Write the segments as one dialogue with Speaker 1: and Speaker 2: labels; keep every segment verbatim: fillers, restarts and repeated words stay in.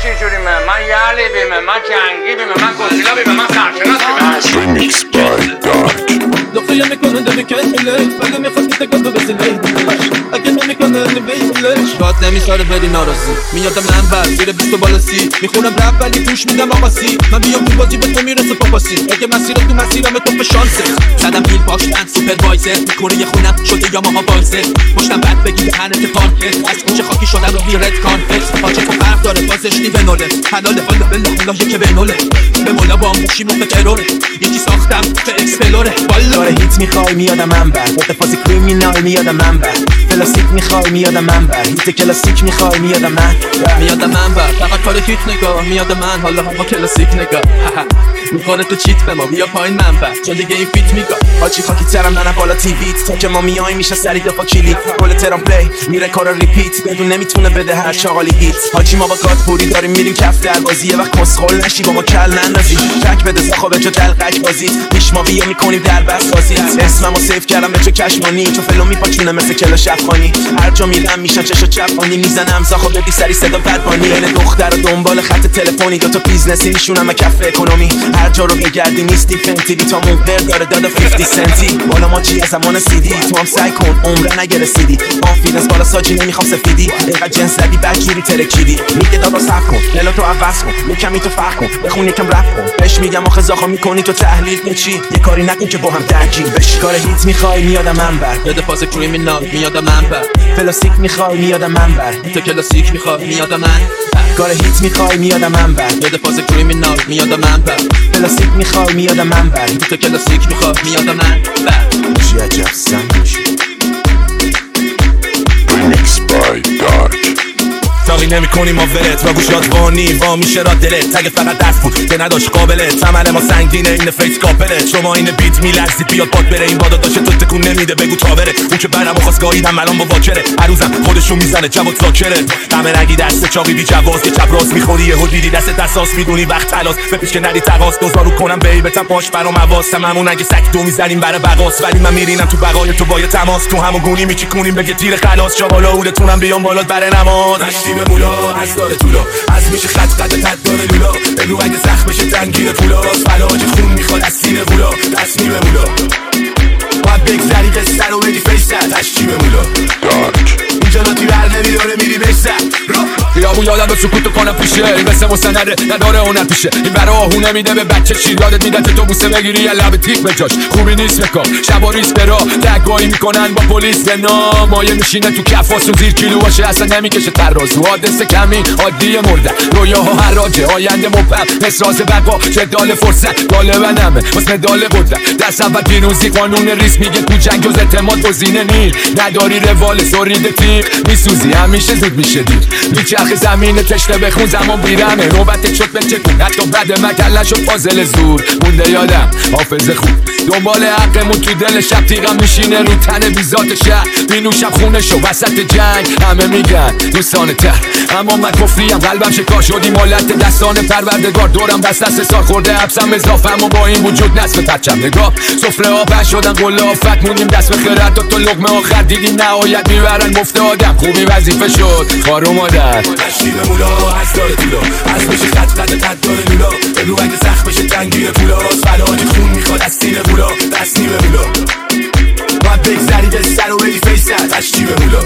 Speaker 1: چه جوری من من یعلی بیم من جنگی بیم من گسیلا بیم من سرشناس بیم
Speaker 2: Remix by Dark.
Speaker 3: دخیه میکنه دمی کنیلش بگه میخواست میتکن تو بسیلش اگه نمیکنه نمیلش داد نمیشاره بری نارازی میادم من بر زیر بیست و بالا سی میخونم رپ ولی توش میدم آقاسی من بیام تو بازی به تو میرسه پاپاسی اگه مسیر تو مسیرم تو به شانسه زدم بیل پاکتن سوپروایزر میکنه یه خونم شده یا ماها وایزر پشتم بد بگی به هنت پارکت از کوچه خاکی شدم رو بیرت کانفکس پاچه تو فرق داره بازش نیوه نوله حلاله والا بالله الله یکه به نوله به مولا با موشی مخ تروره یکی ساختم به اکسپلوره والا
Speaker 4: هیت میخوای میادم منبر اتفاق کریمینال میادم منبر پلاستیک میخوای میادم منبر هیت کلاسیک میخوای میادم من
Speaker 3: میادم منبر فقط کار هیت نگاه میادم من حالا هوا کلاسیک نگاه میکنه تو چیت به ما بیا پایین منبر چون دیگه این فیت میگاه
Speaker 4: حاجی خاکی ترم نه بالا تیویت تا که ما میای میشه سری دفا کلیت گل ترام پلی میره کارا ریپیت بدون نمیتونه بده هر چاقالی هیت حاجی ما با گات پوری داریم میریم کف در بازی یه وقت مسخول نشی با ما کل نندازی تک بده زاخو به جا دلقک بازیت پیش ما بیا میکنیم در بس بازیت اسممو سیف کردم به چه کشمانی تو فلو میپاچونه مثل کلاش افغانی هر جا میرم میشن چشو چپانی میزنم زاخو بدی سری صدا بدبانی بین دختر و دنبال خط تلفنی دو تا بیزنسی نشونم کف اکونومی هر جا رو بگردی نیستی فنتی بی تا موقر داره دادا پنجاه سنتی بالا ما چی از زمان سیدی تو هم سعی کن عمره نگرسیدی کانفیدنس بالا ساجی نمیخوام سفیدی اینقدر جنس زدی بدجوری ترکیدی میگه دادا صبر کن دلا تو عوض کن یکمی تو فرق کن بخون یکم رپ کن بهش میگم آخه زاخو میکنی تو تحلیل چی یه کاری نکن که با هم درگیر بشی کار هیت میخوای میادم منبر
Speaker 3: یاد فاز کریمینال میادم منبر
Speaker 4: پلاستیک میخوای میادم منبر
Speaker 3: تو کلاسیک میخوای میادم من
Speaker 4: کار هیت میخوای میادم منبر
Speaker 3: یاد فاز کریمینال میادم منبر
Speaker 4: پلاستیک میخوای میادم منبر
Speaker 3: تو کلاسیک میخوای میادم من
Speaker 4: چی عجب سن میشه
Speaker 2: Remix by Dark.
Speaker 5: تاقی نمی کنی ما ولت و گوشات وانی وا میشه را دلت تگ فقط دست بود که نداشت قابلت تمل ما سنگینه این فیس کاپلت شما این بیت میلرزید بیاد باد بره این بادا داشته تو تکون نمیده بگو تا بره اون که برم و خواست گاهیدم الان با واکره هر روزم خودشون میزنه جواد زاکره همه رنگی دست چاقی بی جواز که چپ راست میخوری یهو دیدی دست دستاس میدونی وقت تلاس بپیش که ندی تقاس دوزارو کنم بیبتم پاش برام حواسم همون اگه سگ دو میزنیم برای بقاس ولی من میرینم تو بقای تو با تماس تو همون گونی میچیکونیم بگه تیر خلاص جا بالا اودتونم بیام بالا برای نماز به مولا از داره طولا از میشه خط قد تد داره لولا بگو اگه زخم بشه تنگیر پولاست فلاج خون میخواد از سینه بولا دست نیمه مولا باید بگذری قصه رو بدی فیشتر تشکیب مولا اینجا ناتی بر نمیداره میری بشتر خیابون یادم به سکوتو کنم پیشه این مثل مستنده نداره هنر پیشه این برا آهونه میده به بچه چی یادت میده تو بوسه بگیری یا لب تیک به جاش خوبی نیست بکن شبا ریس برا دگاهی میکنن با پلیس به نام مایه میشینه تو کفاس و زیر کیلو باشه اصلا نمیکشه ترازو حادثه کمی عادی مرده رویاها حراجه آینده مبهم نسراز بقا جدال فرصت غالبنمه واسه مدال قدرت دست اول پیروزی قانون ریس میگه تو جنگ جز اعتماد گزینه نی نداری روال سرید تیغ میسوزی همیشه زود میشه دیر میچرخ زمین تشنه بخون زمان بیرمه نوبت شد به چکون حتی بعد مکله شد فاضل زور مونده یادم حافظ خوب دنبال حقمون تو دل شب تیغم میشینه رو تن بیزات شهر بینوشم خونه شو وسط جنگ همه میگن دوستان تر اما من کفریم قلبم شکار شدی مالت دستان پروردگار دورم دست دست سار خورده حبسم اضافه اما با این وجود نصف پرچم نگاه سفره آب شدن قله آفت مونیم دست به خیرت تا تو لقمه آخر دیدیم نهایت میبرن مفت آدم خوبی وظیفه شد خار و مادر تشریب مولا از داره طولا از میشه خط قد تد داره لولا بگو اگه زخم بشه تنگیر پولاست فلاج خون میخواد از سینه بولا دست نیمه مولا باید بگذری قصه رو بدی فیشتر تشریب مولا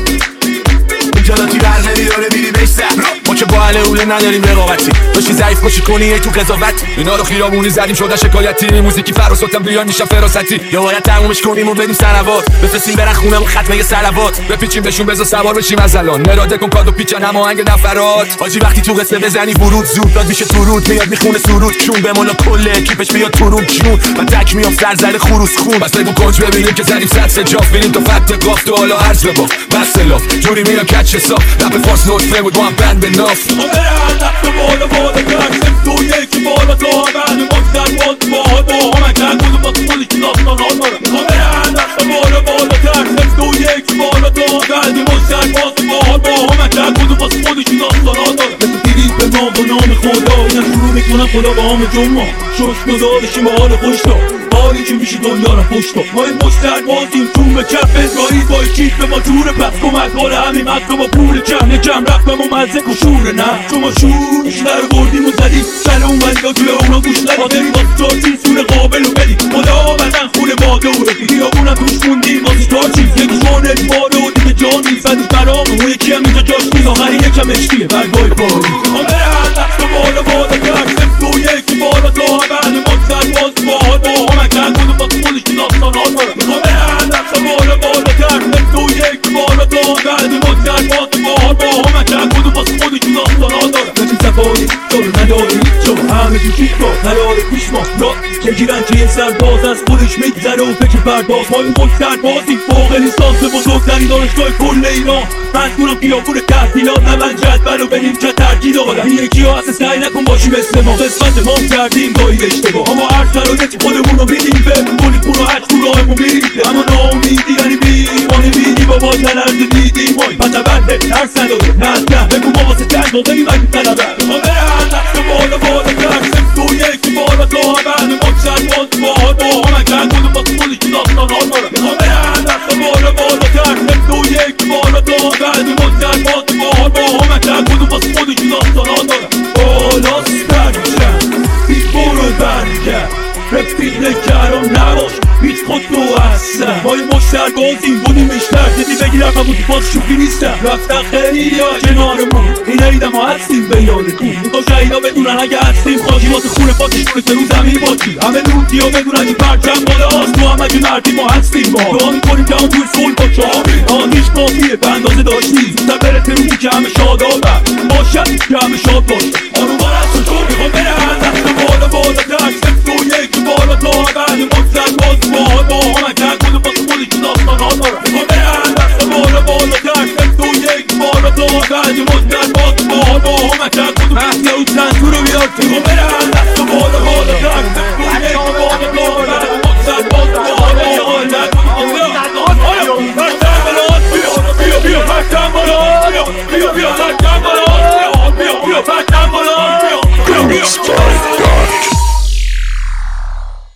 Speaker 5: اینجا لاتی بر نمیداره میری بشتر ما که با اهل اوله نداریم رقابتی داشتی ضعیف باشی کنی ای تو قضاوت اینا رو خیابونی زدیم شده شکایتی موزیکی فراسوتم بیان میشم فراستی یا باید تمومش کنیم و بدیم سنوات بفرستیم برن خونه و ختمه سلوات بپیچیم بهشون بذار سوار بشیم از الان مراده کن کادو پیچن هماهنگ نفرات حاجی وقتی تو قصه بزنی ورود زود داد میشه تورود میاد میخونه سرود چون به مولا کل اکیپش بیاد تورود چون من تک میام سرزر خروس خون بس بگو کنج ببینیم که زدیم صد سجاف ببینیم تو فت قاف تو حالا عرض ببا بس لاف جوری میرم کچ حساب رپ فارس نوت فلم بود با هم بند به ناف
Speaker 6: دست بالا بالا کرد تو یکی بالا تا بعد مقدر باز با با همه کرد بود با سولی که داستان ها داره کامران دست بالا بالا کرد تو یکی بالا تا بعد مقدر باز با با همه کرد بود با سولی که داستان ها داره مثل دیدید به نام و نام خدا این شروع میکنم خدا با همه جمعه شش گذارشیم به حال خوش دا حالی که میشه دنیا را پشت دا ما این مشتر بازیم چون به کف اسرائیل با چیت به ما جوره پس کمک حال همین مکه با پول کم نکم رفت به ما مزه کشوره نه چون ما شور بیشتر بردیم و زدیم سر اون ولیدا توی اونا گوش ندیم مادری واسه چارچین سور قابل و بدیم خدا بدن خونه باده و بدیم خیابونم توش موندیم واسه چارچین یکی شانه باده و دیگه جان نیست بعدش برامه اون یکی هم اینجا جاش نیست آخری یکم اشتیه برگای پاری ما بره هر دست و بالا بالا کرد سفت و یکی بالا تا بعد مقصد باز باحال با همه کرد کنه با خودش که داستان ها داره ما بره هر دست و بالا بالا کرد سفت و یکی بالا تا بعد مقصد باز باحال با همه کرد کنه با خودش که داستان ها داره نمی سفاری داره نداری چون همه تو کیت با نداره پیش ما را که گیرن که یه سرباز از خودش میگذره و فکر پرداز ما این مقصد بازی فوق لیسانس بزرگترین دانشگاه کل ایران من کنم خیابون تحصیلات من جدول و بریم که ترکیب آدم این یکی ها اصلا سعی نکن باشی مثل ما قسمت ما کردیم گاهی اشتباه اما هر شرایطی خودمون رو میدیم به کنید پول و هج تو راهمون میریم اما ناامیدی یعنی بیمانی بیدی بابا تنرز دیدیم مای پتبنده ترس نداره نزده بگو ما واسه جنگ موقعی مگی طلبه ما بره هر دست بالا بالا کرد سفت و یکی بالا تا بعد مقصد باز باحال با همه کرد کنه با خودش که داستان ها داره ما بره هر دست بالا بالا کرد سفت و یکی بالا تا بعد مقصد باز باحال با همه کرد کنه با خودش که داستان ها داره بالا سرشن هیچ برو برگرد رفیق نکرم نباش هیچ خود تو هستم ما این مشتر بازیم بودیم بیشتر دیدی بگیرم همون تو باز شوخی نیستم رفتن خیلی ها کنارمون این عیدم ها هستیم به یادتون میخوا شهیدا بدونن اگه هستیم خواهی واسه خونه پاتشونه که رو زمین باشی همه نوتی ها بدونن این پرچم بالا هست تو هم اگه مردی ما هستیم با دعا میکنیم که هم توی صلح با چهاری آنیش کافیه به اندازه داشتی زودتر برسه روزی که همه شادابن باشد که همه شاد باشه آرومان از تو چون میخوام بره هر دست بالا بالا تک سفت و یکی بالا تا بعد مقصد باز باحال با همه کرد کنه با خودش که داستان ها داره میخوام بره هر دست بالا بالا تک سفت و یکی بالا تا بعد مقصد باز باحال با همه کرد کنه مهدی او سنتو رو بیار میخوام بره هر دست بالا بالا تک سفت و یکی بالا تا بعد مقصد باز باحال با همه کرد کنه بیا بیا بیا بیا بیا بیا بیا بیا بیا بیا بیا